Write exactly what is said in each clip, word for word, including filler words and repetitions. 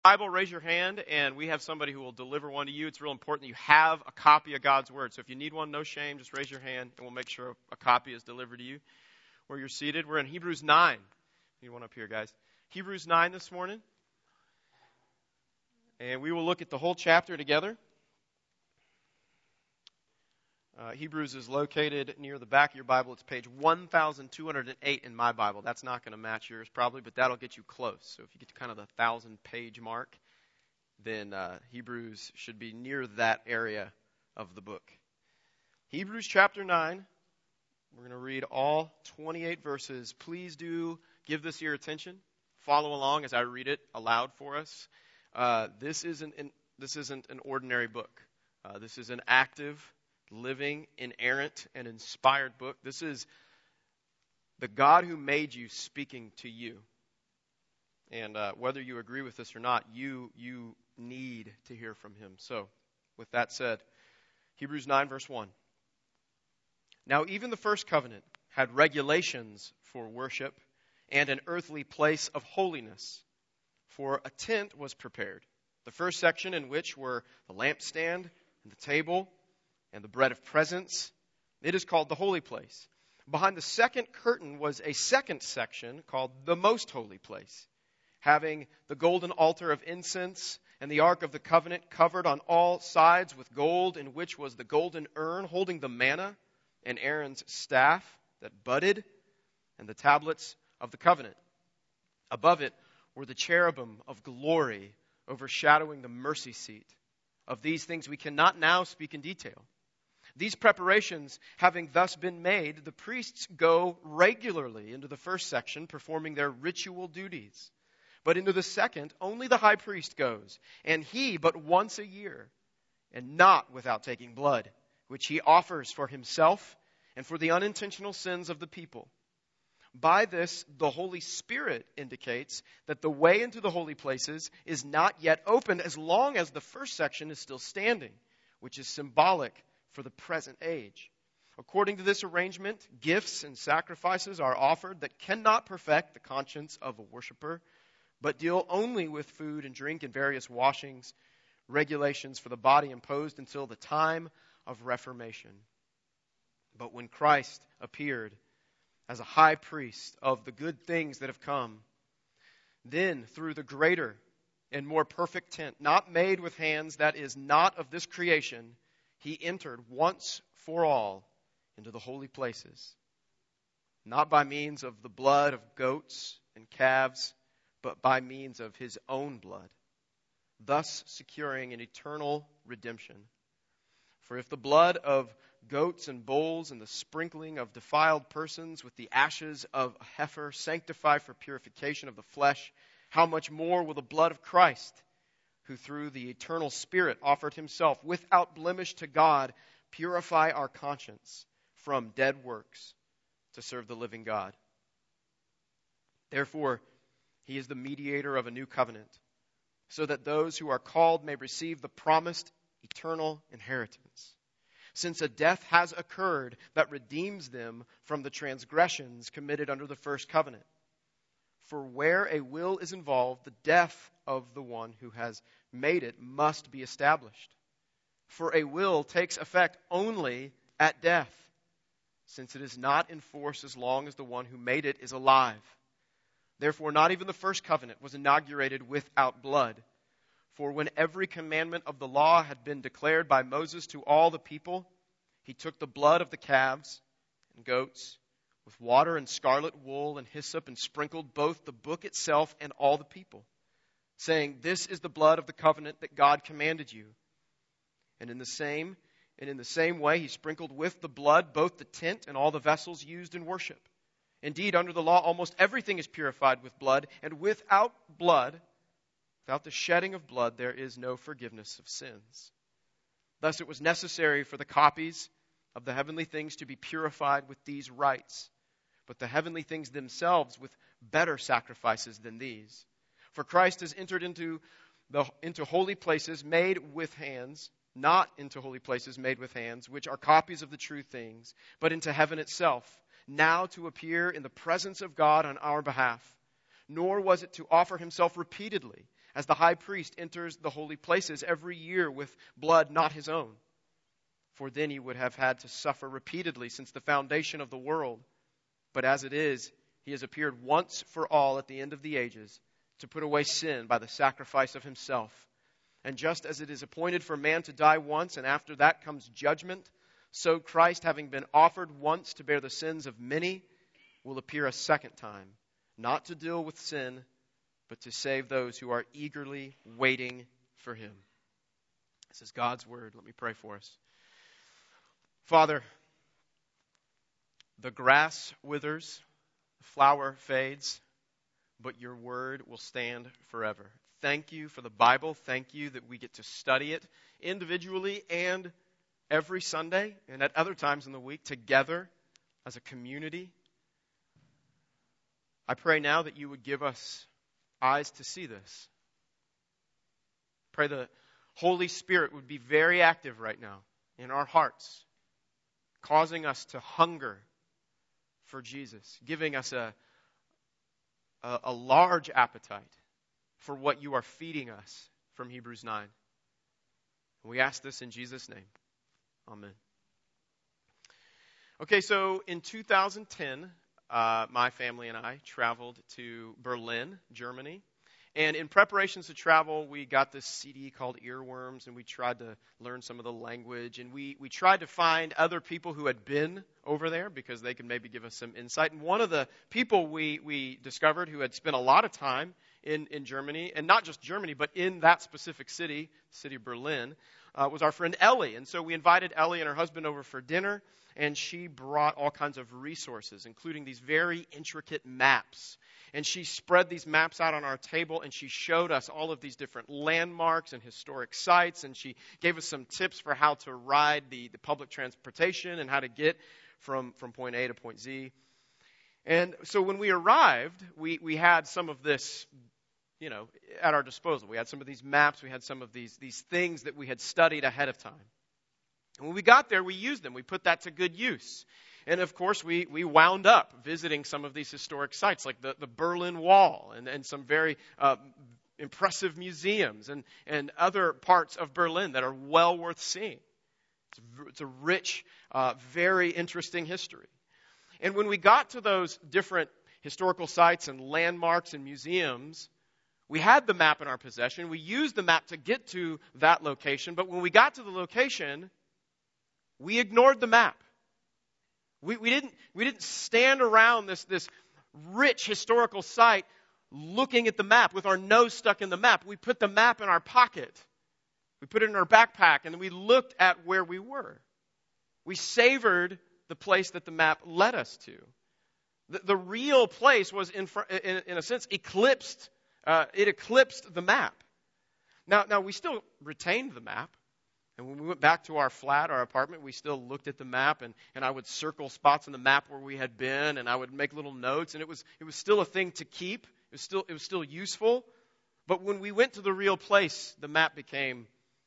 Bible, raise your hand, and we have somebody who will deliver one to you. It's real important that you have a copy of God's Word. So if you need one, no shame, just raise your hand, and we'll make sure a copy is delivered to you where you're seated. We're in Hebrews nine. Need one up here, guys. Hebrews nine this morning. And we will look at the whole chapter together. Uh, Hebrews is located near the back of your Bible. It's page one thousand two hundred eight in my Bible. That's not going to match yours probably, but that'll get you close. So if you get to kind of the one thousand page mark, then uh, Hebrews should be near that area of the book. Hebrews chapter nine. We're going to read all twenty-eight verses. Please do give this your attention. Follow along as I read it aloud for us. Uh, this isn't an, this isn't an ordinary book. Uh, this is an active, living, inerrant, and inspired book. This is the God who made you speaking to you. And uh, whether you agree with this or not, you you need to hear from him. So, with that said, Hebrews nine verse one. Now even the first covenant had regulations for worship and an earthly place of holiness, for a tent was prepared. The first section, in which were the lampstand and the table and the bread of presence, it is called the holy place. Behind the second curtain was a second section called the most holy place, having the golden altar of incense and the ark of the covenant covered on all sides with gold, in which was the golden urn holding the manna and Aaron's staff that budded and the tablets of the covenant. Above it were the cherubim of glory overshadowing the mercy seat. Of these things we cannot now speak in detail. These preparations having thus been made, the priests go regularly into the first section, performing their ritual duties. But into the second, only the high priest goes, and he but once a year, and not without taking blood, which he offers for himself and for the unintentional sins of the people. By this, the Holy Spirit indicates that the way into the holy places is not yet opened as long as the first section is still standing, which is symbolic for the present age. According to this arrangement, gifts and sacrifices are offered that cannot perfect the conscience of a worshiper, but deal only with food and drink and various washings, regulations for the body imposed until the time of Reformation. But when Christ appeared as a high priest of the good things that have come, then through the greater and more perfect tent, not made with hands, that is not of this creation, he entered once for all into the holy places, not by means of the blood of goats and calves, but by means of his own blood, thus securing an eternal redemption. For if the blood of goats and bulls and the sprinkling of defiled persons with the ashes of a heifer sanctify for purification of the flesh, how much more will the blood of Christ, who through the eternal Spirit offered himself without blemish to God, purify our conscience from dead works to serve the living God. Therefore, he is the mediator of a new covenant, so that those who are called may receive the promised eternal inheritance. Since a death has occurred that redeems them from the transgressions committed under the first covenant. For where a will is involved, the death of the one who has made it must be established. For a will takes effect only at death, since it is not in force as long as the one who made it is alive. Therefore, not even the first covenant was inaugurated without blood. For when every commandment of the law had been declared by Moses to all the people, he took the blood of the calves and goats with water and scarlet wool and hyssop and sprinkled both the book itself and all the people, saying, "This is the blood of the covenant that God commanded you." And in the same and in the same way he sprinkled with the blood both the tent and all the vessels used in worship. Indeed, under the law, almost everything is purified with blood, and without blood, without the shedding of blood, there is no forgiveness of sins. Thus it was necessary for the copies of the heavenly things to be purified with these rites, but the heavenly things themselves with better sacrifices than these. For Christ has entered into the into holy places made with hands, not into holy places made with hands, which are copies of the true things, but into heaven itself, now to appear in the presence of God on our behalf. Nor was it to offer himself repeatedly, as the high priest enters the holy places every year with blood not his own. For then he would have had to suffer repeatedly since the foundation of the world. But as it is, he has appeared once for all at the end of the ages to put away sin by the sacrifice of himself. And just as it is appointed for man to die once, and after that comes judgment, so Christ, having been offered once to bear the sins of many, will appear a second time, not to deal with sin, but to save those who are eagerly waiting for him. This is God's word. Let me pray for us. Father, the grass withers, the flower fades, but your word will stand forever. Thank you for the Bible. Thank you that we get to study it individually and every Sunday and at other times in the week together as a community. I pray now that you would give us eyes to see this. Pray the Holy Spirit would be very active right now in our hearts, causing us to hunger for Jesus, giving us a, a, a large appetite for what you are feeding us from Hebrews nine. We ask this in Jesus' name. Amen. Okay, so in two thousand ten, uh, my family and I traveled to Berlin, Germany. And in preparations to travel, we got this C D called Earworms, and we tried to learn some of the language. And we, we tried to find other people who had been over there because they could maybe give us some insight. And one of the people we, we discovered who had spent a lot of time in, in Germany, and not just Germany, but in that specific city, the city of Berlin, uh, was our friend Ellie. And so we invited Ellie and her husband over for dinner, and she brought all kinds of resources, including these very intricate maps. And she spread these maps out on our table, and she showed us all of these different landmarks and historic sites, and she gave us some tips for how to ride the, the public transportation and how to get from, from point A to point Z. And so when we arrived, we, we had some of this, you know, at our disposal. We had some of these maps, we had some of these, these things that we had studied ahead of time. And when we got there, we used them. We put that to good use. And of course, we, we wound up visiting some of these historic sites, like the, the Berlin Wall and, and some very uh, impressive museums and, and other parts of Berlin that are well worth seeing. It's a, it's a rich, uh, very interesting history. And when we got to those different historical sites and landmarks and museums, we had the map in our possession. We used the map to get to that location. But when we got to the location, we ignored the map. We, we didn't we didn't stand around this, this rich historical site looking at the map with our nose stuck in the map. We put the map in our pocket. We put it in our backpack, and then we looked at where we were. We savored the place that the map led us to. The, the real place was, in, in, in a sense, eclipsed. Uh, it eclipsed the map. Now, now, we still retained the map. And when we went back to our flat, our apartment, we still looked at the map, and, and I would circle spots on the map where we had been, and I would make little notes, and it was it was still a thing to keep. It was still it was still useful. But when we went to the real place, the map became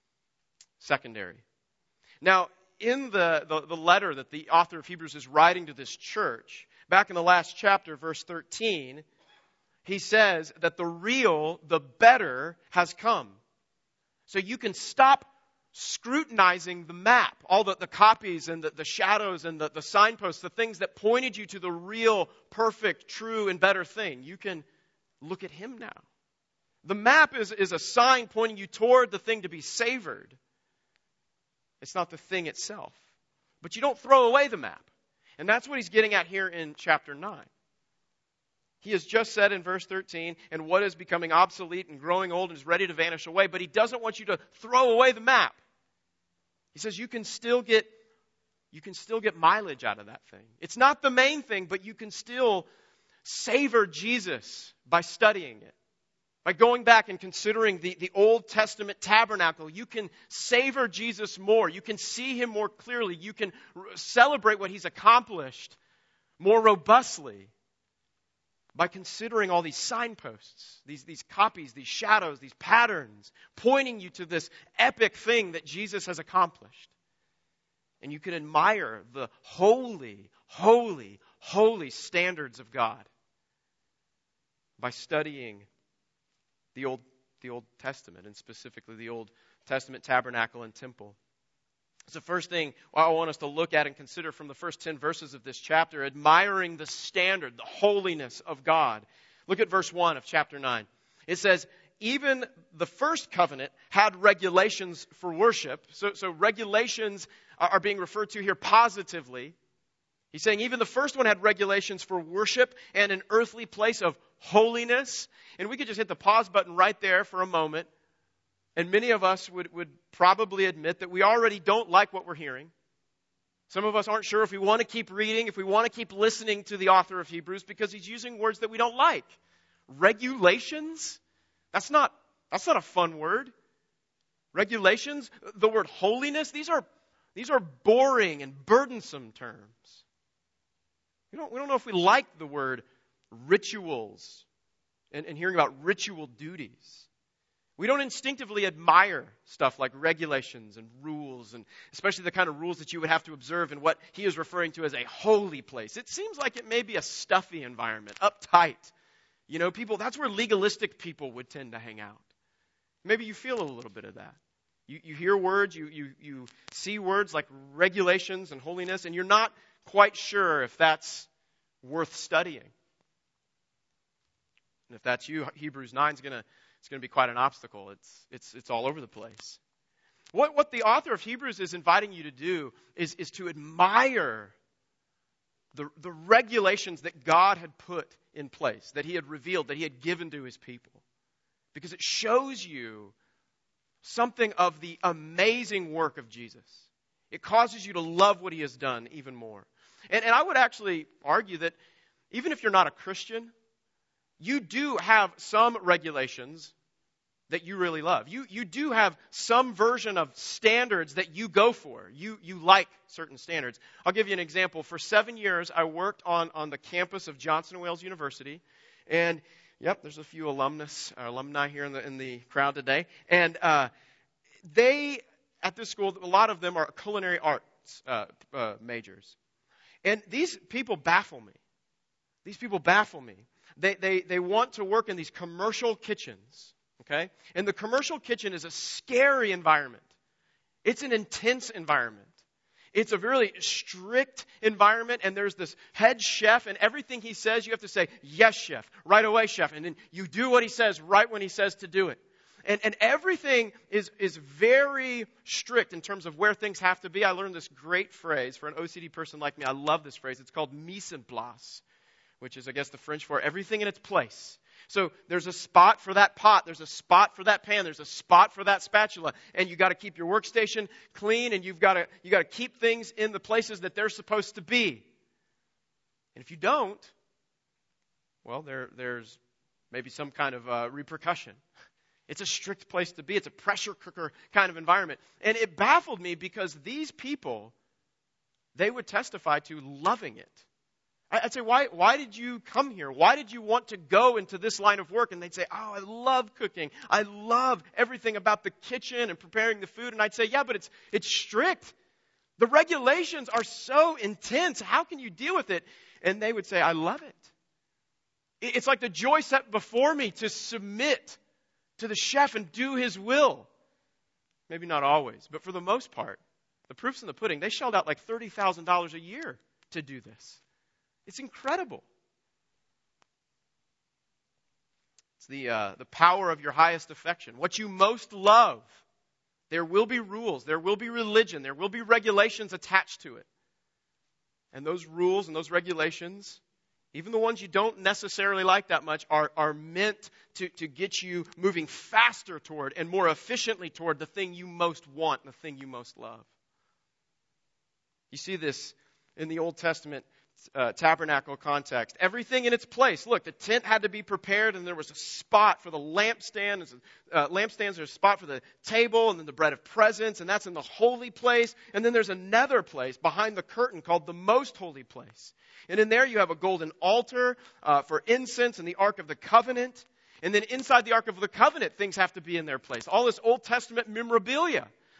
secondary. Now, in the, the, the letter that the author of Hebrews is writing to this church, back in the last chapter, verse thirteen, he says that the real, the better has come. So you can stop scrutinizing the map, all the, the copies and the, the shadows and the, the signposts, the things that pointed you to the real, perfect, true, and better thing. You can look at him now. The map is, is a sign pointing you toward the thing to be savored. It's not the thing itself. But you don't throw away the map. And that's what he's getting at here in chapter nine. He has just said in verse thirteen, and what is becoming obsolete and growing old and is ready to vanish away, but he doesn't want you to throw away the map. He says you can still get you can still get mileage out of that thing. It's not the main thing, but you can still savor Jesus by studying it. By going back and considering the, the Old Testament tabernacle, you can savor Jesus more. You can see him more clearly. You can r- celebrate what he's accomplished more robustly by considering all these signposts, these, these copies, these shadows, these patterns, pointing you to this epic thing that Jesus has accomplished. And you can admire the holy, holy, holy standards of God by studying the Old the Old Testament, and specifically the Old Testament tabernacle and temple. It's the first thing I want us to look at and consider from the first ten verses of this chapter, admiring the standard, the holiness of God. Look at verse one of chapter nine. It says, even the first covenant had regulations for worship. So, so regulations are being referred to here positively. He's saying even the first one had regulations for worship and an earthly place of holiness. And we could just hit the pause button right there for a moment. And many of us would, would probably admit that we already don't like what we're hearing. Some of us aren't sure if we want to keep reading, if we want to keep listening to the author of Hebrews, because he's using words that we don't like. Regulations? That's not, that's not a fun word. Regulations? The word holiness? These are, these are boring and burdensome terms. We don't, we don't know if we like the word rituals and, and hearing about ritual duties. We don't instinctively admire stuff like regulations and rules, and especially the kind of rules that you would have to observe in what he is referring to as a holy place. It seems like it may be a stuffy environment, uptight. You know, people, that's where legalistic people would tend to hang out. Maybe you feel a little bit of that. You, you hear words, you, you, you see words like regulations and holiness, and you're not quite sure if that's worth studying. And if that's you, Hebrews nine is going to It's going to be quite an obstacle. It's it's it's all over the place. What what the author of Hebrews is inviting you to do is, is to admire the, the regulations that God had put in place, that he had revealed, that he had given to his people. Because it shows you something of the amazing work of Jesus. It causes you to love what he has done even more. And, and I would actually argue that even if you're not a Christian, you do have some regulations that you really love. You you do have some version of standards that you go for. You you like certain standards. I'll give you an example. For seven years, I worked on, on the campus of Johnson and Wales University. And, yep, there's a few alumnus, uh, alumni here in the in the crowd today. And uh, they, at this school, a lot of them are culinary arts uh, uh, majors. And these people baffle me. These people baffle me. They, they they want to work in these commercial kitchens, okay? And the commercial kitchen is a scary environment. It's an intense environment. It's a really strict environment, and there's this head chef, and everything he says, you have to say, yes, chef, right away, chef. And then you do what he says right when he says to do it. And, and everything is, is very strict in terms of where things have to be. I learned this great phrase. For an O C D person like me, I love this phrase. It's called mise en place, which is, I guess, the French for everything in its place. So there's a spot for that pot. There's a spot for that pan. There's a spot for that spatula. And you got to keep your workstation clean, and you've got to you got to keep things in the places that they're supposed to be. And if you don't, well, there there's maybe some kind of uh, repercussion. It's a strict place to be. It's a pressure cooker kind of environment. And it baffled me because these people, they would testify to loving it. I'd say, why, why did you come here? Why did you want to go into this line of work? And they'd say, oh, I love cooking. I love everything about the kitchen and preparing the food. And I'd say, yeah, but it's it's strict. The regulations are so intense. How can you deal with it? And they would say, I love it. It's like the joy set before me to submit to the chef and do his will. Maybe not always, but for the most part, the proof's in the pudding. They shelled out like thirty thousand dollars a year to do this. It's incredible. It's the uh, the power of your highest affection. What you most love. There will be rules. There will be religion. There will be regulations attached to it. And those rules and those regulations, even the ones you don't necessarily like that much, are, are meant to, to get you moving faster toward and more efficiently toward the thing you most want and the thing you most love. You see this in the Old Testament Uh, tabernacle context. Everything in its place. Look, the tent had to be prepared, and there was a spot for the lampstand. Uh, lampstands, there's a spot for the table, and then the bread of presence, and that's in the holy place. And then there's another place behind the curtain called the most holy place. And in there you have a golden altar uh, for incense and the Ark of the Covenant. And then inside the Ark of the Covenant, things have to be in their place. All this Old Testament memorabilia.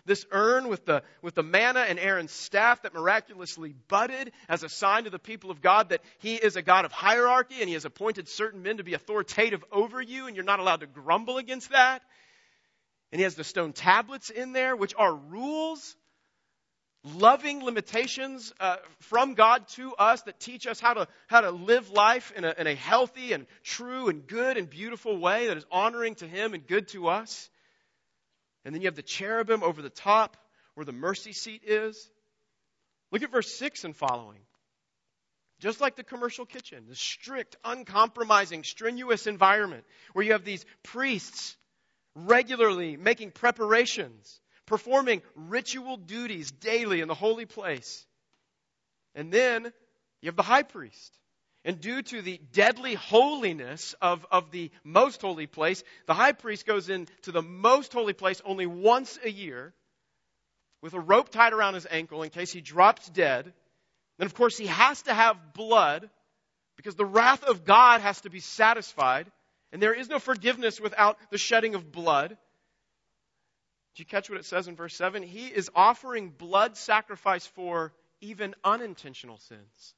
This urn with the, with the manna and Aaron's staff that miraculously budded as a sign to the people of God that he is a God of hierarchy and he has appointed certain men to be authoritative over you and you're not allowed to grumble against that. And he has the stone tablets in there, which are rules, loving limitations uh, from God to us that teach us how to how to live life in a, in a healthy and true and good and beautiful way that is honoring to him and good to us. And then you have the cherubim over the top where the mercy seat is. Look at verse six and following. Just like the commercial kitchen, the strict, uncompromising, strenuous environment where you have these priests regularly making preparations, performing ritual duties daily in the holy place. And then you have the high priest. And due to the deadly holiness of, of the most holy place, the high priest goes into the most holy place only once a year with a rope tied around his ankle in case he drops dead. Then, of course, he has to have blood because the wrath of God has to be satisfied. And there is no forgiveness without the shedding of blood. Did you catch what it says in verse seven? He is offering blood sacrifice for even unintentional sins.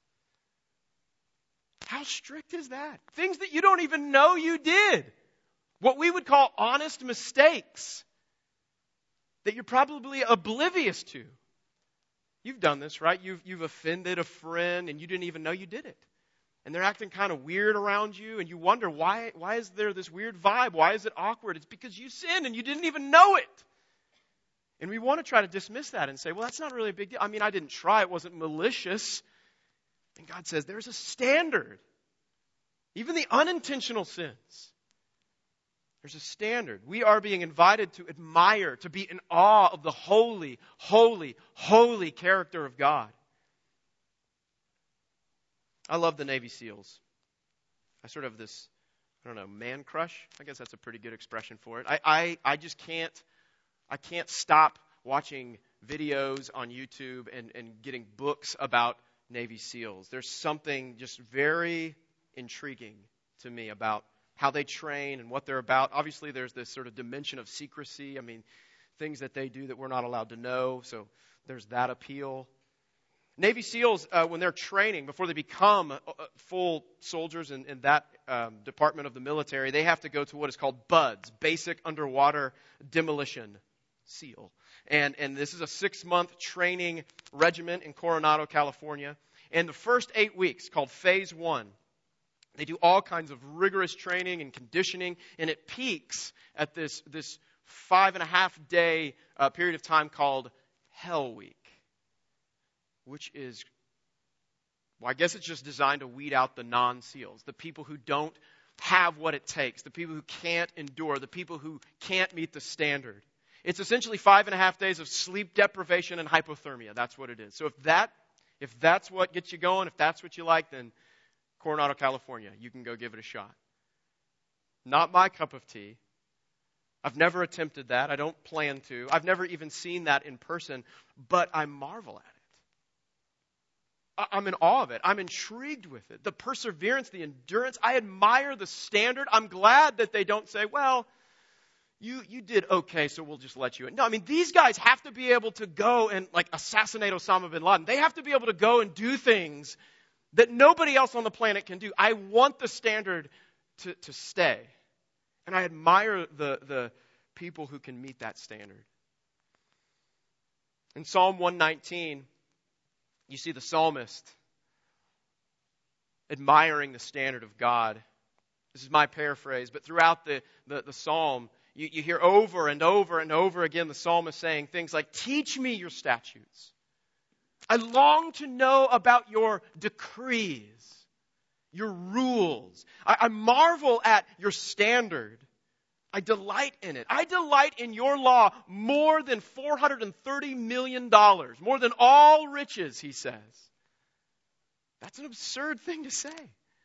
How strict is that? Things that you don't even know you did. What we would call honest mistakes that you're probably oblivious to. You've done this, right? You've, you've offended a friend and you didn't even know you did it. And they're acting kind of weird around you and you wonder, why, why is there this weird vibe? Why is it awkward? It's because you sinned and you didn't even know it. And we want to try to dismiss that and say, well, that's not really a big deal. I mean, I didn't try. It wasn't malicious. And God says there's a standard. Even the unintentional sins. There's a standard. We are being invited to admire, to be in awe of the holy, holy, holy character of God. I love the Navy SEALs. I sort of have this, I don't know, man crush. I guess that's a pretty good expression for it. I, I, I just can't, I can't stop watching videos on YouTube and, and getting books about Navy SEALs. There's something just very intriguing to me about how they train and what they're about. Obviously, there's this sort of dimension of secrecy. I mean, things that they do that we're not allowed to know. So there's that appeal. Navy SEALs, uh, when they're training, before they become uh, full soldiers in, in that um, department of the military, they have to go to what is called BUDS, Basic Underwater Demolition SEAL. And, and this is a six-month training regiment in Coronado, California. And the first eight weeks, called Phase One, they do all kinds of rigorous training and conditioning, and it peaks at this, this five and a half day uh, period of time called Hell Week, which is, well, I guess it's just designed to weed out the non-SEALs, the people who don't have what it takes, the people who can't endure, the people who can't meet the standard. It's essentially five and a half days of sleep deprivation and hypothermia. That's what it is. So if that, if that's what gets you going, if that's what you like, then Coronado, California, you can go give it a shot. Not my cup of tea. I've never attempted that. I don't plan to. I've never even seen that in person, but I marvel at it. I'm in awe of it. I'm intrigued with it. The perseverance, the endurance. I admire the standard. I'm glad that they don't say, well, you you did okay, so we'll just let you in. No, I mean, these guys have to be able to go and like assassinate Osama bin Laden. They have to be able to go and do things that nobody else on the planet can do. I want the standard to, to stay. And I admire the, the people who can meet that standard. In Psalm one nineteen, you see the psalmist admiring the standard of God. This is my paraphrase, but throughout the, the, the psalm, you, you hear over and over and over again the psalmist saying things like, teach me your statutes. I long to know about your decrees, your rules. I, I marvel at your standard. I delight in it. I delight in your law more than four hundred thirty million dollars, more than all riches, he says. That's an absurd thing to say.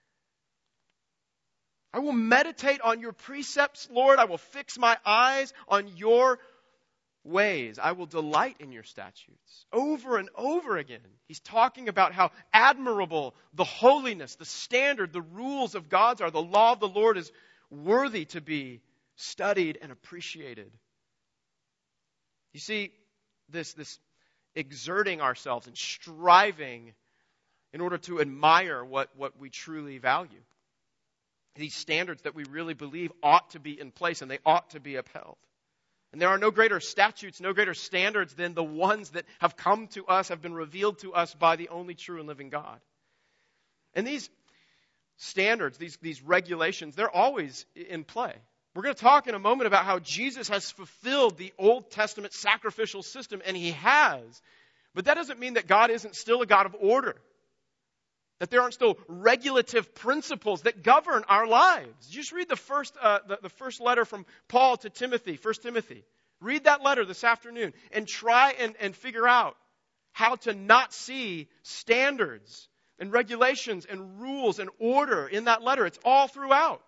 I will meditate on your precepts, Lord. I will fix my eyes on your ways. I will delight in your statutes. Over and over again, he's talking about how admirable the holiness, the standard, the rules of God's are. The law of the Lord is worthy to be studied and appreciated. You see, this, this exerting ourselves and striving in order to admire what, what we truly value. These standards that we really believe ought to be in place and they ought to be upheld. And there are no greater statutes, no greater standards than the ones that have come to us, have been revealed to us by the only true and living God. And these standards, these, these regulations, they're always in play. We're going to talk in a moment about how Jesus has fulfilled the Old Testament sacrificial system, and he has. But that doesn't mean that God isn't still a God of order. That there aren't still regulative principles that govern our lives. Just read the first, uh, the, the first letter from Paul to Timothy, First Timothy. Read that letter this afternoon and try and, and figure out how to not see standards and regulations and rules and order in that letter. It's all throughout.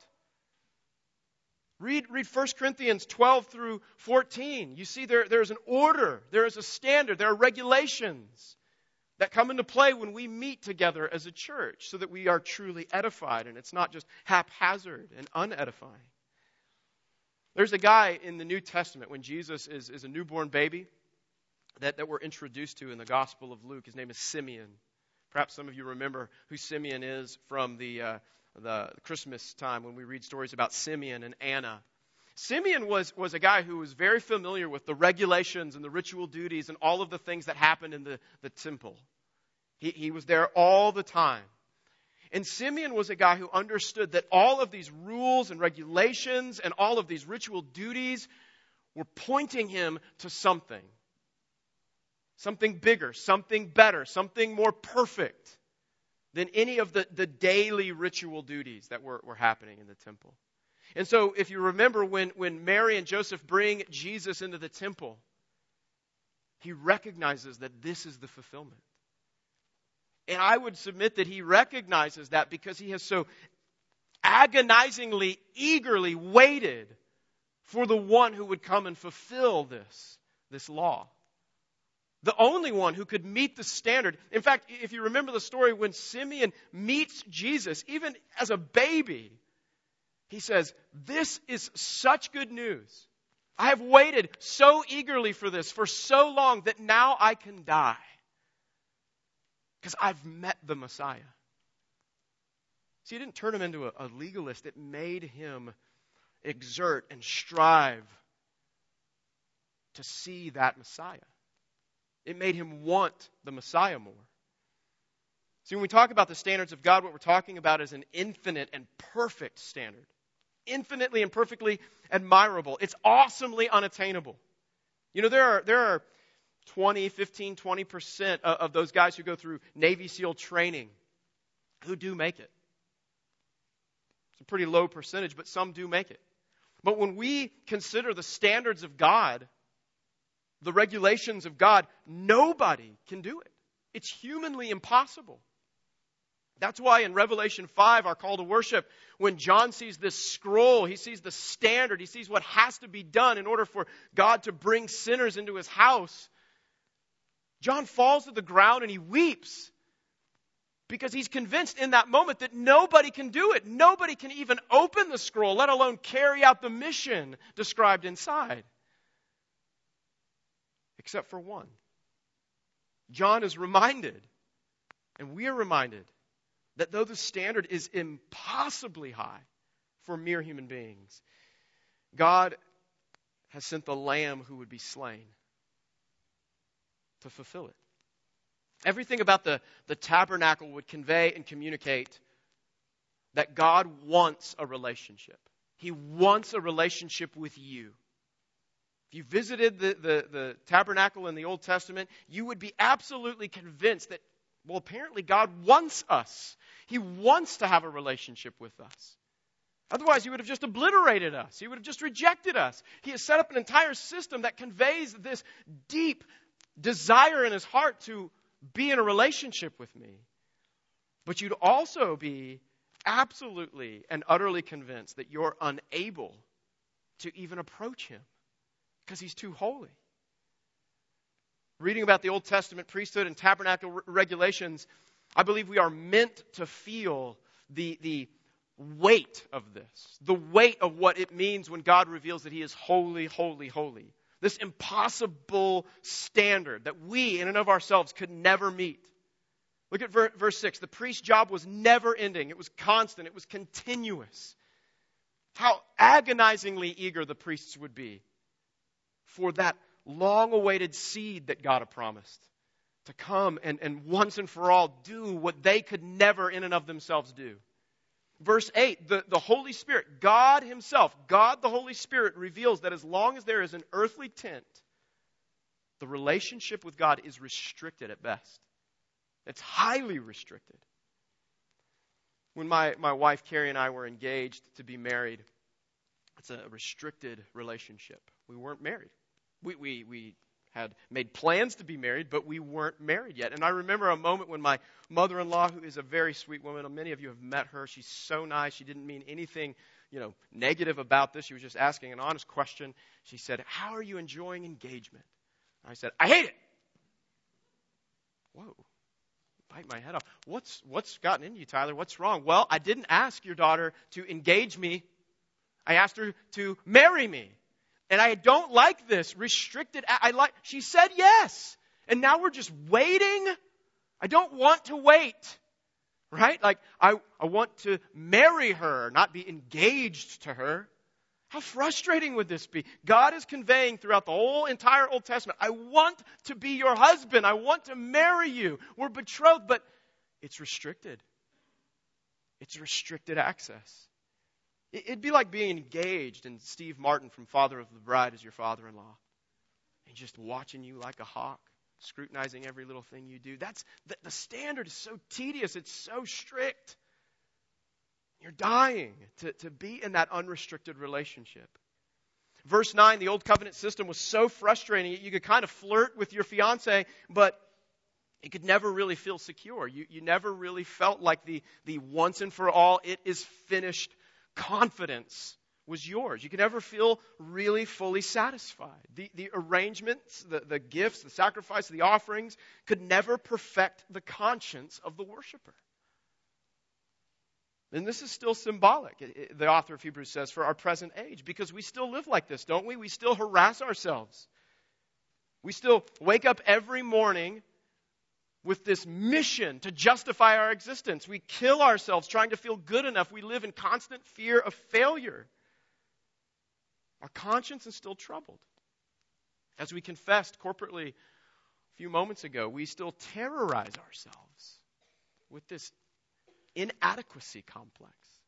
Read, read First Corinthians twelve through fourteen. You see there, there's an order, there is a standard, there are regulations that come into play when we meet together as a church so that we are truly edified and it's not just haphazard and unedifying. There's a guy in the New Testament when Jesus is, is a newborn baby that, that we're introduced to in the Gospel of Luke. His name is Simeon. Perhaps some of you remember who Simeon is from the, uh, the Christmas time when we read stories about Simeon and Anna. Simeon was, was a guy who was very familiar with the regulations and the ritual duties and all of the things that happened in the, the temple. He, he was there all the time. And Simeon was a guy who understood that all of these rules and regulations and all of these ritual duties were pointing him to something. Something bigger, something better, something more perfect than any of the, the daily ritual duties that were, were happening in the temple. And so if you remember when, when Mary and Joseph bring Jesus into the temple, he recognizes that this is the fulfillment. And I would submit that he recognizes that because he has so agonizingly, eagerly waited for the one who would come and fulfill this, this law. The only one who could meet the standard. In fact, if you remember the story when Simeon meets Jesus, even as a baby, he says, "This is such good news. I have waited so eagerly for this for so long that now I can die. Because I've met the Messiah." See, it didn't turn him into a, a legalist. It made him exert and strive to see that Messiah. It made him want the Messiah more. See, when we talk about the standards of God, what we're talking about is an infinite and perfect standard. Infinitely and perfectly admirable. It's awesomely unattainable. You know, there are there are twenty, fifteen, twenty percent of, of those guys who go through Navy SEAL training who do make it. It's a pretty low percentage, but some do make it. But when we consider the standards of God, the regulations of God, nobody can do it. It's humanly impossible. That's why in Revelation five, our call to worship, when John sees this scroll, he sees the standard, he sees what has to be done in order for God to bring sinners into his house. John falls to the ground and he weeps because he's convinced in that moment that nobody can do it. Nobody can even open the scroll, let alone carry out the mission described inside. Except for one. John is reminded, and we are reminded, that though the standard is impossibly high for mere human beings, God has sent the Lamb who would be slain to fulfill it. Everything about the, the tabernacle would convey and communicate that God wants a relationship. He wants a relationship with you. If you visited the, the, the tabernacle in the Old Testament, you would be absolutely convinced that, well, apparently God wants us. He wants to have a relationship with us. Otherwise, he would have just obliterated us. He would have just rejected us. He has set up an entire system that conveys this deep desire in his heart to be in a relationship with me. But you'd also be absolutely and utterly convinced that you're unable to even approach him because he's too holy. Reading about the Old Testament priesthood and tabernacle re- regulations, I believe we are meant to feel the, the weight of this, the weight of what it means when God reveals that he is holy, holy, holy. This impossible standard that we, in and of ourselves, could never meet. Look at ver- verse six. The priest's job was never ending. It was constant. It was continuous. How agonizingly eager the priests would be for that long-awaited seed that God had promised to come and, and once and for all do what they could never in and of themselves do. Verse eight, the, the Holy Spirit, God himself, God the Holy Spirit reveals that as long as there is an earthly tent, the relationship with God is restricted at best. It's highly restricted. When my, my wife Carrie and I were engaged to be married, it's a restricted relationship. We weren't married. We, we, we had made plans to be married, but we weren't married yet. And I remember a moment when my mother-in-law, who is a very sweet woman, many of you have met her. She's so nice. She didn't mean anything, you know, negative about this. She was just asking an honest question. She said, "How are you enjoying engagement?" I said, "I hate it." Whoa. Bite my head off. What's, what's gotten into you, Tyler? What's wrong? Well, I didn't ask your daughter to engage me. I asked her to marry me. And I don't like this restricted. I like. She said yes. And now we're just waiting. I don't want to wait. Right? Like, I, I want to marry her, not be engaged to her. How frustrating would this be? God is conveying throughout the whole entire Old Testament, I want to be your husband. I want to marry you. We're betrothed, but it's restricted. It's restricted access. It'd be like being engaged and Steve Martin from Father of the Bride is your father-in-law. And just watching you like a hawk, scrutinizing every little thing you do. That's the, the standard is so tedious. It's so strict. You're dying to, to be in that unrestricted relationship. Verse nine, the old covenant system was so frustrating. You could kind of flirt with your fiance, but you could never really feel secure. You, you never really felt like the, the once and for all, it is finished confidence was yours. You could never feel really fully satisfied. The, the arrangements, the, the gifts, the sacrifice, the offerings could never perfect the conscience of the worshiper. And this is still symbolic, the author of Hebrews says, for our present age, because we still live like this, don't we? We still harass ourselves. We still wake up every morning with this mission to justify our existence. We kill ourselves trying to feel good enough. We live in constant fear of failure. Our conscience is still troubled. As we confessed corporately a few moments ago, we still terrorize ourselves with this inadequacy complex.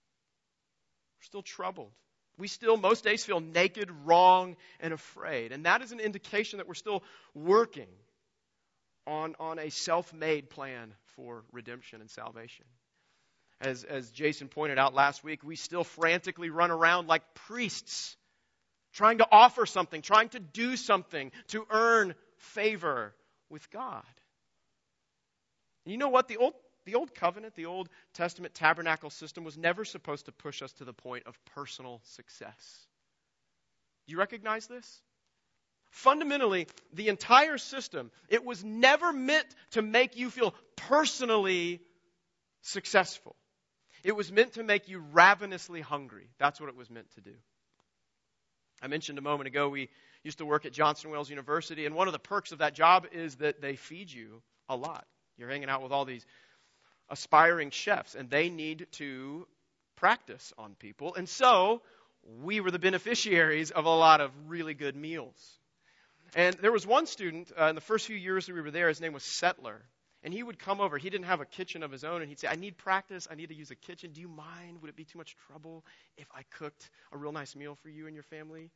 We're still troubled. We still, most days, feel naked, wrong, and afraid. And that is an indication that we're still working on, on a self-made plan for redemption and salvation. As, as Jason pointed out last week, we still frantically run around like priests, trying to offer something, trying to do something to earn favor with God. And you know what? The old The Old Covenant, the Old Testament tabernacle system was never supposed to push us to the point of personal success. Do you recognize this? Fundamentally, the entire system, it was never meant to make you feel personally successful. It was meant to make you ravenously hungry. That's what it was meant to do. I mentioned a moment ago, we used to work at Johnson Wales University, and one of the perks of that job is that they feed you a lot. You're hanging out with all these aspiring chefs, and they need to practice on people. And so we were the beneficiaries of a lot of really good meals. And there was one student uh, in the first few years that we were there, his name was Settler. And he would come over. He didn't have a kitchen of his own. And he'd say, I need practice. I need to use a kitchen. Do you mind? Would it be too much trouble if I cooked a real nice meal for you and your family?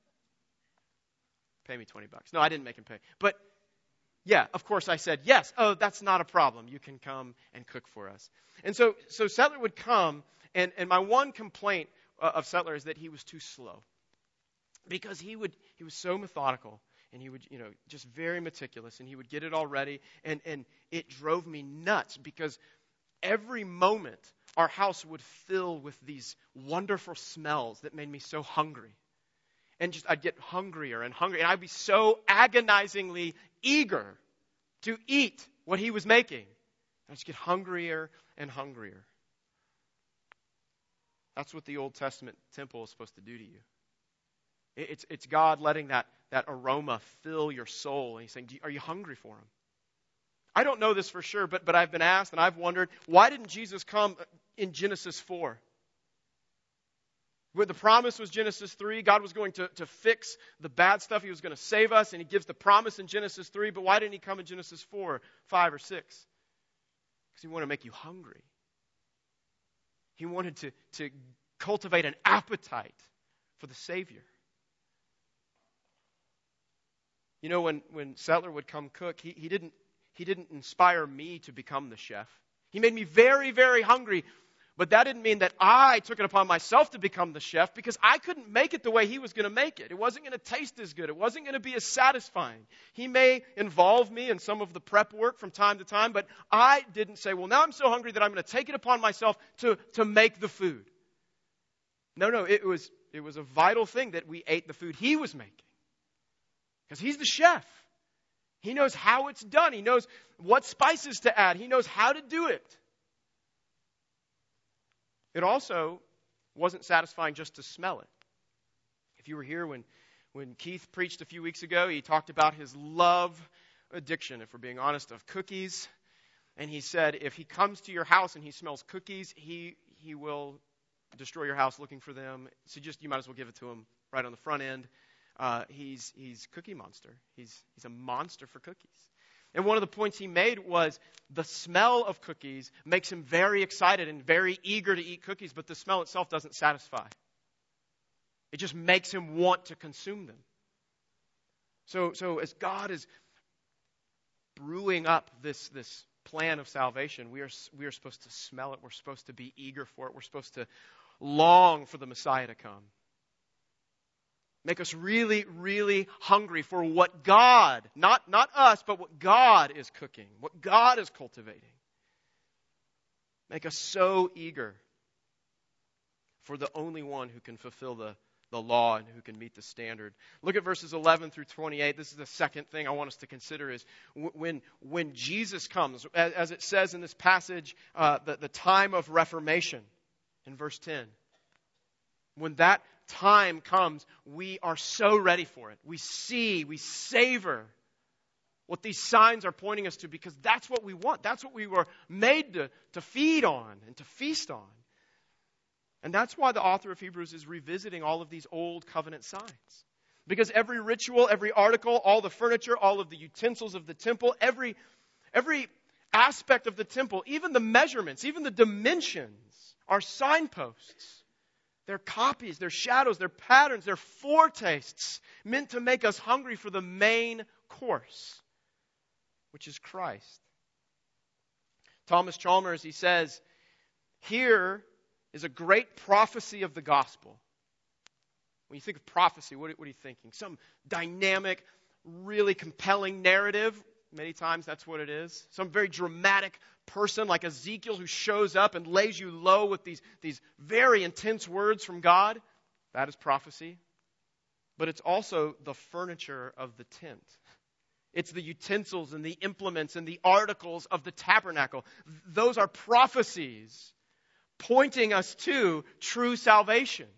Pay me twenty bucks. No, I didn't make him pay. But yeah, of course I said, yes. Oh, that's not a problem. You can come and cook for us. And so, so Settler would come. And, and my one complaint uh, of Settler is that he was too slow. Because he would, he was so methodical. And he would, you know, just very meticulous, and he would get it all ready. And, and it drove me nuts because every moment our house would fill with these wonderful smells that made me so hungry. And just I'd get hungrier and hungrier. And I'd be so agonizingly eager to eat what he was making. I'd just get hungrier and hungrier. That's what the Old Testament temple is supposed to do to you. It's, it's God letting that, that aroma fill your soul. And he's saying, are you hungry for him? I don't know this for sure, but, but I've been asked and I've wondered, why didn't Jesus come in Genesis four? Where the promise was Genesis three, God was going to, to fix the bad stuff. He was going to save us, and he gives the promise in Genesis three, but why didn't he come in Genesis four, five, or six? Because he wanted to make you hungry. He wanted to, to cultivate an appetite for the Savior. You know, when, when Settler would come cook, he, he didn't he didn't inspire me to become the chef. He made me very, very hungry. But that didn't mean that I took it upon myself to become the chef, because I couldn't make it the way he was going to make it. It wasn't going to taste as good. It wasn't going to be as satisfying. He may involve me in some of the prep work from time to time, but I didn't say, well, now I'm so hungry that I'm going to take it upon myself to, to make the food. No, no, it was, it was a vital thing that we ate the food he was making. Because he's the chef. He knows how it's done. He knows what spices to add. He knows how to do it. It also wasn't satisfying just to smell it. If you were here when, when Keith preached a few weeks ago, he talked about his love addiction, if we're being honest, of cookies. And he said if he comes to your house and he smells cookies, he he will destroy your house looking for them. So just you might as well give it to him right on the front end. Uh, he's he's Cookie Monster. He's he's a monster for cookies. And one of the points he made was the smell of cookies makes him very excited and very eager to eat cookies, but the smell itself doesn't satisfy. It just makes him want to consume them. So, so as God is brewing up this, this plan of salvation, we are, we are supposed to smell it. We're supposed to be eager for it. We're supposed to long for the Messiah to come. Make us really, really hungry for what God, not, not us, but what God is cooking, what God is cultivating. Make us so eager for the only one who can fulfill the, the law and who can meet the standard. Look at verses eleven through twenty-eight. This is the second thing I want us to consider is when, when Jesus comes, as, as it says in this passage, uh, the, the time of Reformation in verse ten. When that time comes, we are so ready for it. We see, we savor what these signs are pointing us to, because that's what we want. That's what we were made to, to feed on and to feast on. And that's why the author of Hebrews is revisiting all of these old covenant signs. Because every ritual, every article, all the furniture, all of the utensils of the temple, every, every aspect of the temple, even the measurements, even the dimensions are signposts. They're copies, they're shadows, they're patterns, they're foretastes meant to make us hungry for the main course, which is Christ. Thomas Chalmers, he says, here is a great prophecy of the gospel. When you think of prophecy, what are you thinking? Some dynamic, really compelling narrative. Many times that's what it is. Some very dramatic person like Ezekiel who shows up and lays you low with these, these very intense words from God. That is prophecy. But it's also the furniture of the tent. It's the utensils and the implements and the articles of the tabernacle. Those are prophecies pointing us to true salvation.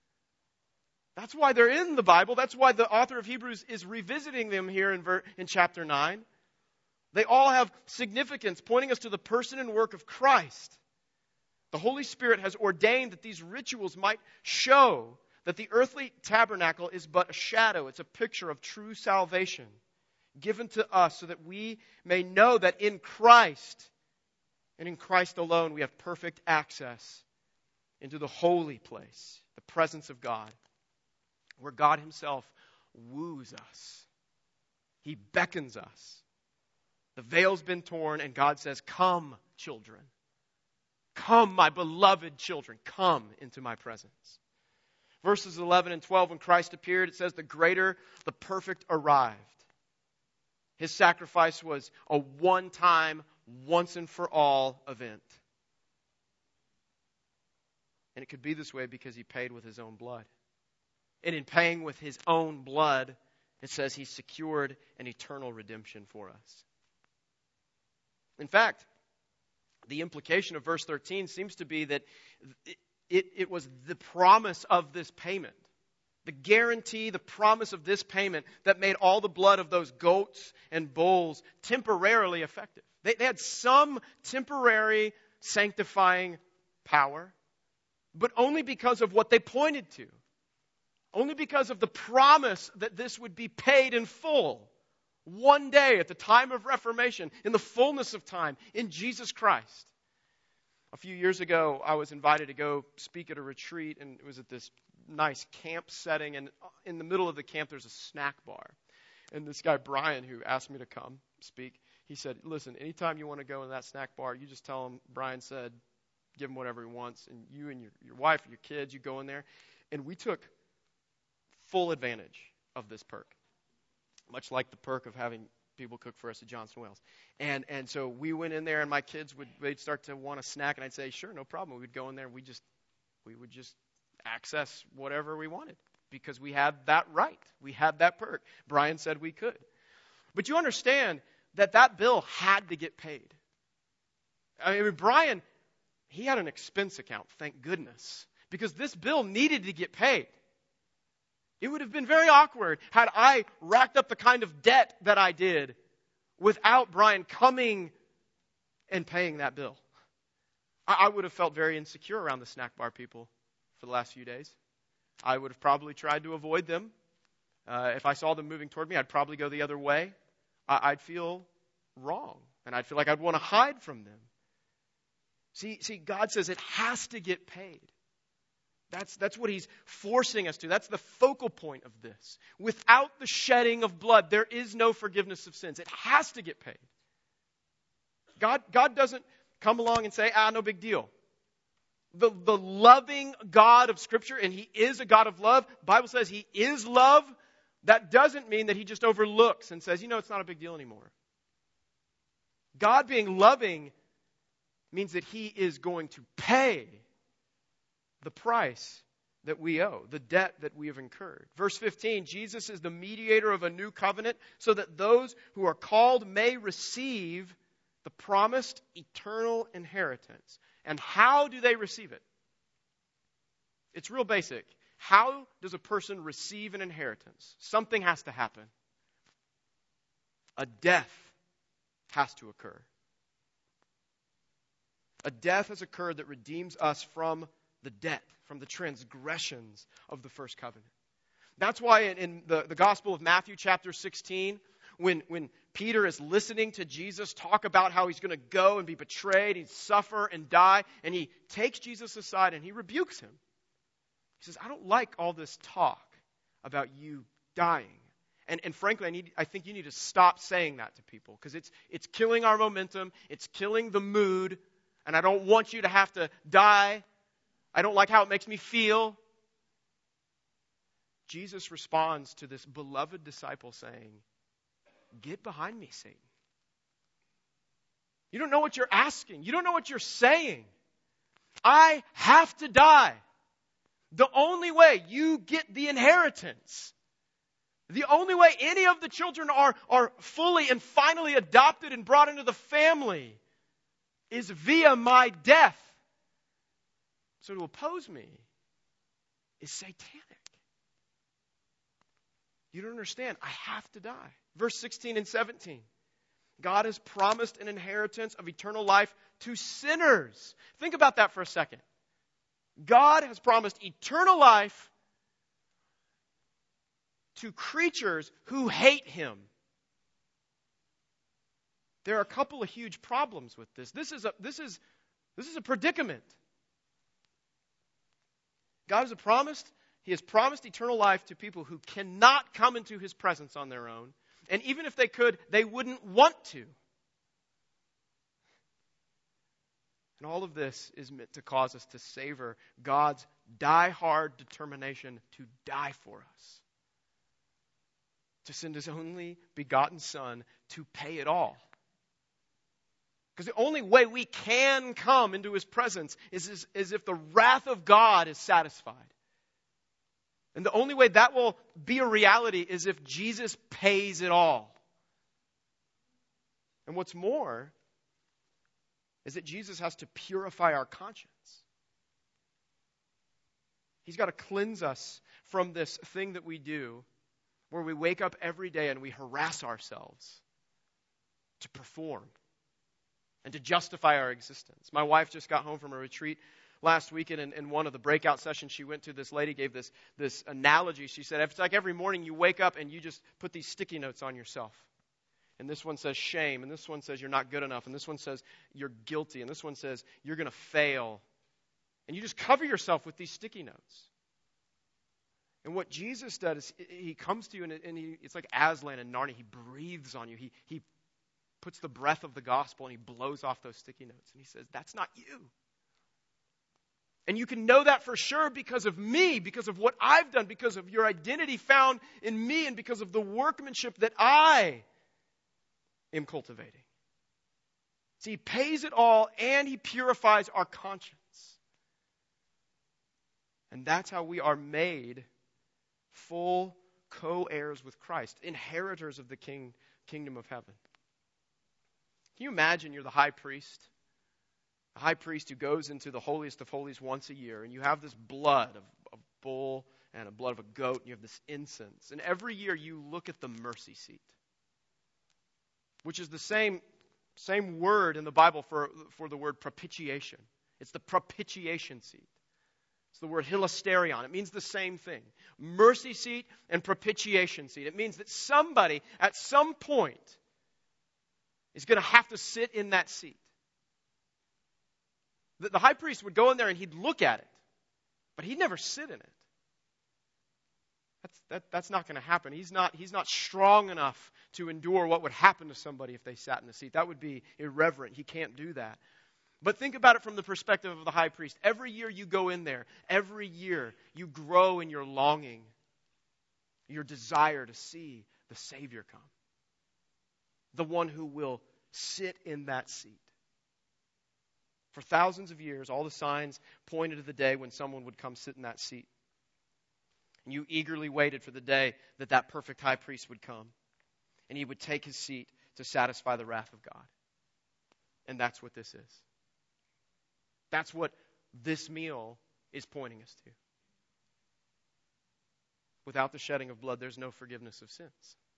That's why they're in the Bible. That's why the author of Hebrews is revisiting them here in, ver- in chapter nine. They all have significance, pointing us to the person and work of Christ. The Holy Spirit has ordained that these rituals might show that the earthly tabernacle is but a shadow. It's a picture of true salvation given to us so that we may know that in Christ and in Christ alone we have perfect access into the holy place, the presence of God, where God himself woos us. He beckons us. The veil's been torn, and God says, come, children. Come, my beloved children. Come into my presence. Verses eleven and twelve, when Christ appeared, it says, the greater, the perfect arrived. His sacrifice was a one-time, once and for all event. And it could be this way because he paid with his own blood. And in paying with his own blood, it says he secured an eternal redemption for us. In fact, the implication of verse thirteen seems to be that it, it, it was the promise of this payment The guarantee, the promise of this payment that made all the blood of those goats and bulls temporarily effective. They, they had some temporary sanctifying power, but only because of what they pointed to. Only because of the promise that this would be paid in full. One day at the time of Reformation, in the fullness of time, in Jesus Christ. A few years ago, I was invited to go speak at a retreat, and it was at this nice camp setting, and in the middle of the camp there's a snack bar. And this guy, Brian, who asked me to come speak, he said, listen, anytime you want to go in that snack bar, you just tell him, Brian said, give him whatever he wants, and you and your, your wife or your kids, you go in there. And we took full advantage of this perk, much like the perk of having people cook for us at Johnson Wales. And and so we went in there, and my kids would they'd start to want a snack, and I'd say, sure, no problem. We'd go in there, and we just we would just access whatever we wanted because we had that right. We had that perk. Brian said we could. But you understand that that bill had to get paid. I mean, Brian, he had an expense account, thank goodness, because this bill needed to get paid. It would have been very awkward had I racked up the kind of debt that I did without Brian coming and paying that bill. I, I would have felt very insecure around the snack bar people for the last few days. I would have probably tried to avoid them. Uh, if I saw them moving toward me, I'd probably go the other way. I, I'd feel wrong, and I'd feel like I'd want to hide from them. See, see, God says it has to get paid. That's, that's what he's forcing us to. That's the focal point of this. Without the shedding of blood, there is no forgiveness of sins. It has to get paid. God, God doesn't come along and say, ah, no big deal. The, the loving God of Scripture, and he is a God of love. The Bible says he is love. That doesn't mean that he just overlooks and says, you know, it's not a big deal anymore. God being loving means that he is going to pay the price that we owe, the debt that we have incurred. Verse fifteen, Jesus is the mediator of a new covenant so that those who are called may receive the promised eternal inheritance. And how do they receive it? It's real basic. How does a person receive an inheritance? Something has to happen. A death has to occur. A death has occurred that redeems us from the debt, from the transgressions of the first covenant. That's why in, in the, the Gospel of Matthew chapter sixteen, when, when Peter is listening to Jesus talk about how he's going to go and be betrayed, he'd suffer and die, and he takes Jesus aside and he rebukes him. He says, I don't like all this talk about you dying. And, and frankly, I need, I think you need to stop saying that to people because it's, it's killing our momentum, it's killing the mood, and I don't want you to have to die. I don't like how it makes me feel. Jesus responds to this beloved disciple saying, get behind me, Satan. You don't know what you're asking. You don't know what you're saying. I have to die. The only way you get the inheritance, the only way any of the children are, are fully and finally adopted and brought into the family is via my death. So to oppose me is satanic. You don't understand. I have to die. Verse sixteen and seventeen. God has promised an inheritance of eternal life to sinners. Think about that for a second. God has promised eternal life to creatures who hate him. There are a couple of huge problems with this. This is a, this is, this is a predicament. God has promised, he has promised eternal life to people who cannot come into his presence on their own. And even if they could, they wouldn't want to. And all of this is meant to cause us to savor God's die-hard determination to die for us. To send his only begotten Son to pay it all. Because the only way we can come into his presence is, is, is if the wrath of God is satisfied. And the only way that will be a reality is if Jesus pays it all. And what's more is that Jesus has to purify our conscience. He's got to cleanse us from this thing that we do where we wake up every day and we harass ourselves to perform and to justify our existence. My wife just got home from a retreat last weekend, and in one of the breakout sessions she went to, this lady gave this, this analogy. She said, it's like every morning you wake up and you just put these sticky notes on yourself. And this one says shame, and this one says you're not good enough, and this one says you're guilty, and this one says you're going to fail. And you just cover yourself with these sticky notes. And what Jesus does is he comes to you, and, and he, it's like Aslan and Narnia. He breathes on you. He, he puts the breath of the gospel, and he blows off those sticky notes. And he says, that's not you. And you can know that for sure because of me, because of what I've done, because of your identity found in me, and because of the workmanship that I am cultivating. See, he pays it all, and he purifies our conscience. And that's how we are made full co-heirs with Christ, inheritors of the king, kingdom of heaven. Can you imagine you're the high priest? The high priest who goes into the holiest of holies once a year, and you have this blood of a bull and a blood of a goat, and you have this incense. And every year you look at the mercy seat, which is the same, same word in the Bible for, for the word propitiation. It's the propitiation seat. It's the word hilasterion. It means the same thing. Mercy seat and propitiation seat. It means that somebody at some point is going to have to sit in that seat. The, the high priest would go in there and he'd look at it, but he'd never sit in it. That's, that, that's not going to happen. He's not, he's not strong enough to endure what would happen to somebody if they sat in the seat. That would be irreverent. He can't do that. But think about it from the perspective of the high priest. Every year you go in there, every year you grow in your longing, your desire to see the Savior come. The one who will sit in that seat. For thousands of years, all the signs pointed to the day when someone would come sit in that seat. And you eagerly waited for the day that that perfect high priest would come. And he would take his seat to satisfy the wrath of God. And that's what this is. That's what this meal is pointing us to. Without the shedding of blood, there's no forgiveness of sins.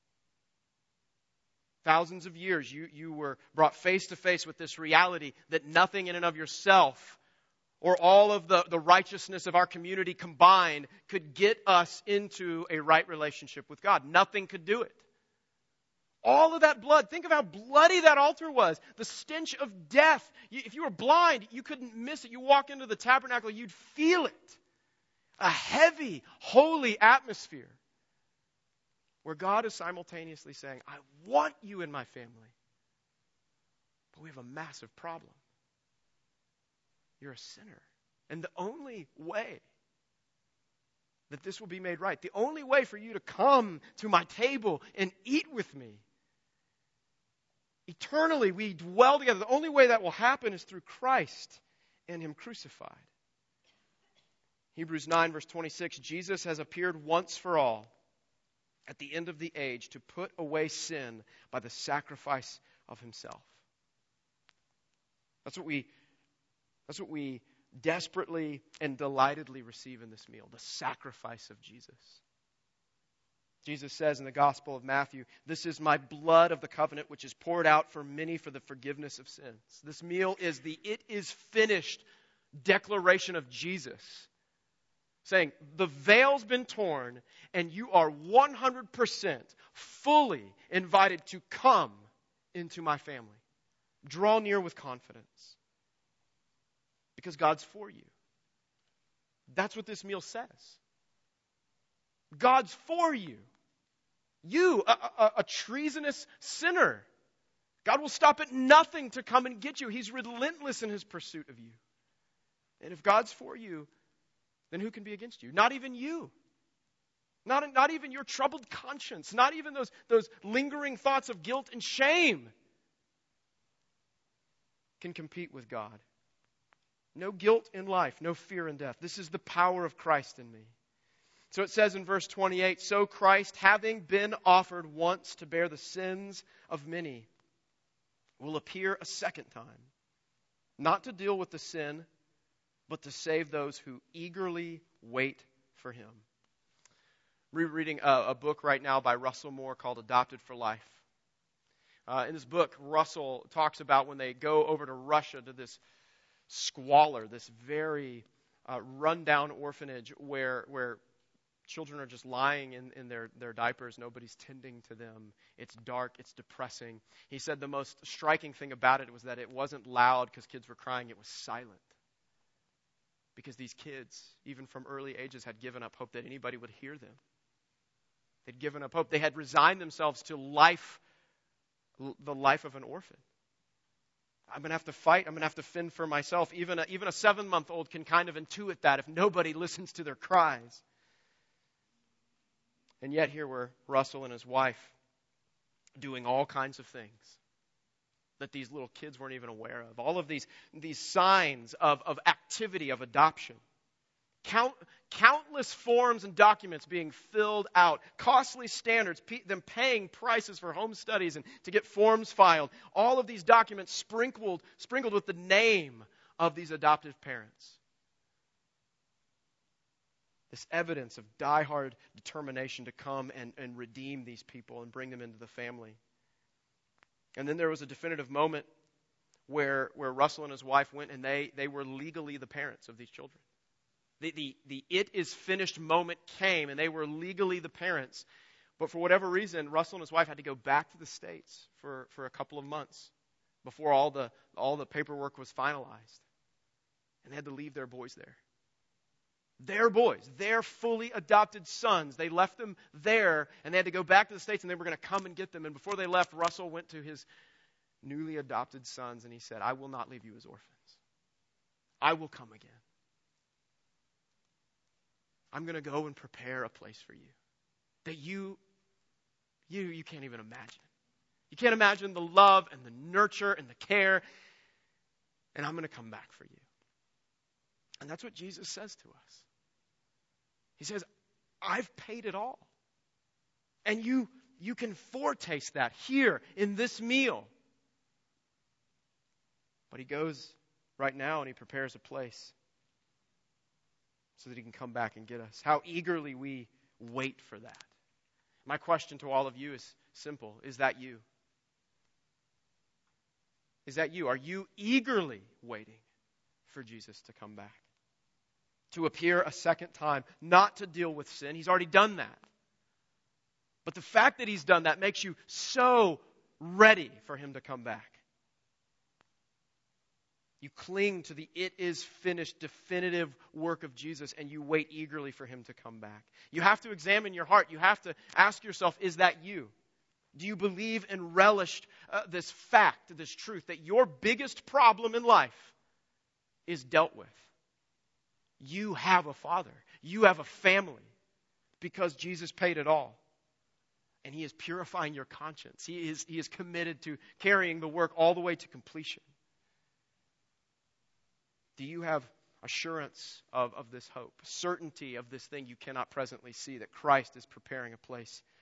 Thousands of years, you, you were brought face to face with this reality that nothing in and of yourself or all of the, the righteousness of our community combined could get us into a right relationship with God. Nothing could do it. All of that blood, think of how bloody that altar was. The stench of death. You, if you were blind, you couldn't miss it. You walk into the tabernacle, you'd feel it. A heavy, holy atmosphere where God is simultaneously saying, I want you in my family. But we have a massive problem. You're a sinner. And the only way that this will be made right, the only way for you to come to my table and eat with me, eternally we dwell together, the only way that will happen is through Christ and Him crucified. Hebrews nine verse twenty-six, Jesus has appeared once for all at the end of the age to put away sin by the sacrifice of Himself. That's what we, that's what we desperately and delightedly receive in this meal, the sacrifice of Jesus. Jesus says in the Gospel of Matthew, this is my blood of the covenant which is poured out for many for the forgiveness of sins. This meal is the it is finished declaration of Jesus, saying the veil's been torn and you are one hundred percent fully invited to come into my family. Draw near with confidence because God's for you. That's what this meal says. God's for you. You, a, a, a treasonous sinner. God will stop at nothing to come and get you. He's relentless in His pursuit of you. And if God's for you, then who can be against you? Not even you. Not, not even your troubled conscience. Not even those, those lingering thoughts of guilt and shame can compete with God. No guilt in life, no fear in death. This is the power of Christ in me. So it says in verse twenty-eight, so Christ, having been offered once to bear the sins of many, will appear a second time, not to deal with the sin, but to save those who eagerly Wait for him. Rereading a, a book right now by Russell Moore called Adopted for Life. Uh, in this book, Russell talks about when they go over to Russia to this squalor, this very uh, rundown orphanage where where children are just lying in, in their, their diapers. Nobody's tending to them. It's dark. It's depressing. He said the most striking thing about it was that it wasn't loud because kids were crying. It was silent. Because these kids, even from early ages, had given up hope that anybody would hear them. They'd given up hope. They had resigned themselves to life, the life of an orphan. I'm going to have to fight. I'm going to have to fend for myself. Even a, even a seven-month-old can kind of intuit that if nobody listens to their cries. And yet here were Russell and his wife doing all kinds of things that these little kids weren't even aware of. All of these, these signs of, of activity, of adoption. Count, countless forms and documents being filled out. Costly standards, pe- them paying prices for home studies and to get forms filed. All of these documents sprinkled, sprinkled with the name of these adoptive parents. This evidence of diehard determination to come and, and redeem these people and bring them into the family. And then there was a definitive moment where, where Russell and his wife went and they, they were legally the parents of these children. The, the, the it is finished moment came and they were legally the parents. But for whatever reason, Russell and his wife had to go back to the States for, for a couple of months before all the, all the paperwork was finalized. And they had to leave their boys there. Their boys, their fully adopted sons. They left them there and they had to go back to the States and they were going to come and get them. And before they left, Russell went to his newly adopted sons and he said, I will not leave you as orphans. I will come again. I'm going to go and prepare a place for you that you, you, you can't even imagine. You can't imagine the love and the nurture and the care. And I'm going to come back for you. And that's what Jesus says to us. He says, I've paid it all. And you, you can foretaste that here in this meal. But he goes right now and he prepares a place so that he can come back and get us. How eagerly we wait for that. My question to all of you is simple. Is that you? Is that you? Are you eagerly waiting for Jesus to come back? To appear a second time, not to deal with sin. He's already done that. But the fact that he's done that makes you so ready for him to come back. You cling to the it is finished definitive work of Jesus and you wait eagerly for him to come back. You have to examine your heart. You have to ask yourself, is that you? Do you believe and relish uh, this fact, this truth, that your biggest problem in life is dealt with? You have a father. You have a family because Jesus paid it all. And he is purifying your conscience. He is, he is committed to carrying the work all the way to completion. Do you have assurance of, of this hope? Certainty of this thing you cannot presently see, that Christ is preparing a place